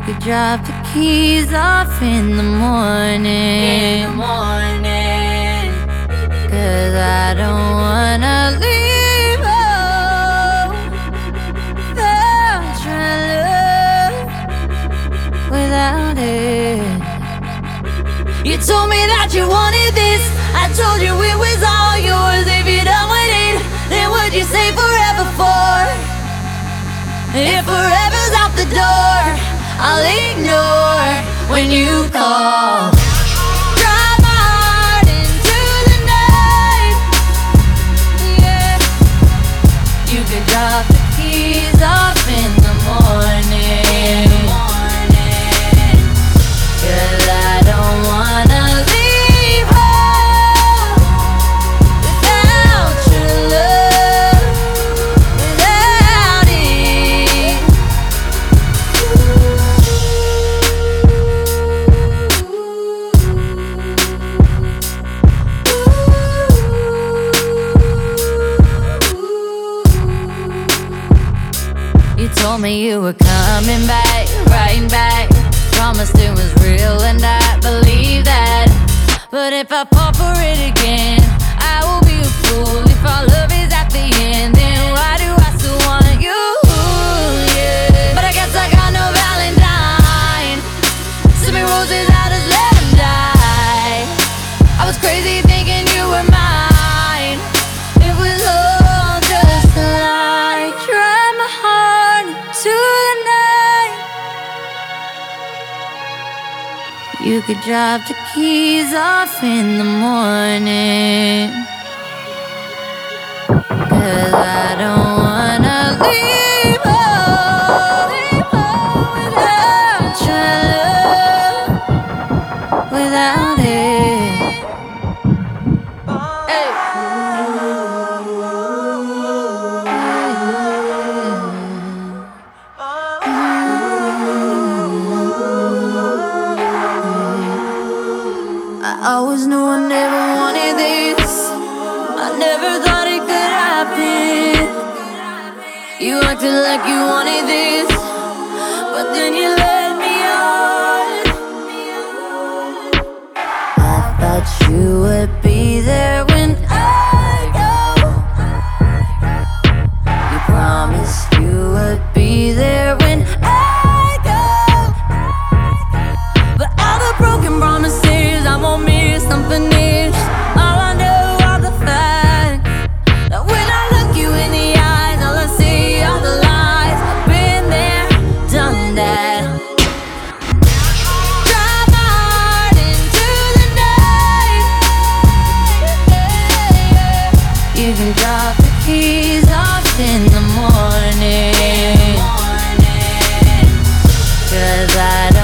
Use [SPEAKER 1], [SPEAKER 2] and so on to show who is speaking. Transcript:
[SPEAKER 1] could drop the keys off in the morning. Cause I don't wanna leave home without your love, without it. You told me that you wanted this, I told you it was all yours. If you're done with it, then would you say forever for? If forever's out the door, I'll ignore when you call. Drive my heart into the night, yeah. You can drop the keys off in the morning. Cause I don't wanna leave home without your love, without it. You told me you were coming back, right back. Promised it was real and I believe that. But if I fall for it again, I will be a fool. If our love is at the end, then why do I still want you? Yeah. But I guess I got no Valentine. Send me roses, I just let them die. I was crazy thinking you were mine. It was all just a lie. Drive my heart into the night. You could drop the keys off in the morning. Cause I don't wanna leave home without your love, without it. Hey. I always knew I never wanted this. I never thought it could happen. You acted like you wanted this, but then you let me on. I thought you would be there when I go. You promised you would be there when I go. But all the broken promises, I won't miss unfinished. All I know are the facts, that when I look you in the eyes, all I see are the lies. I've been there, done that. Drive my heart into the night. You can drop the keys off in the morning. Cause I don't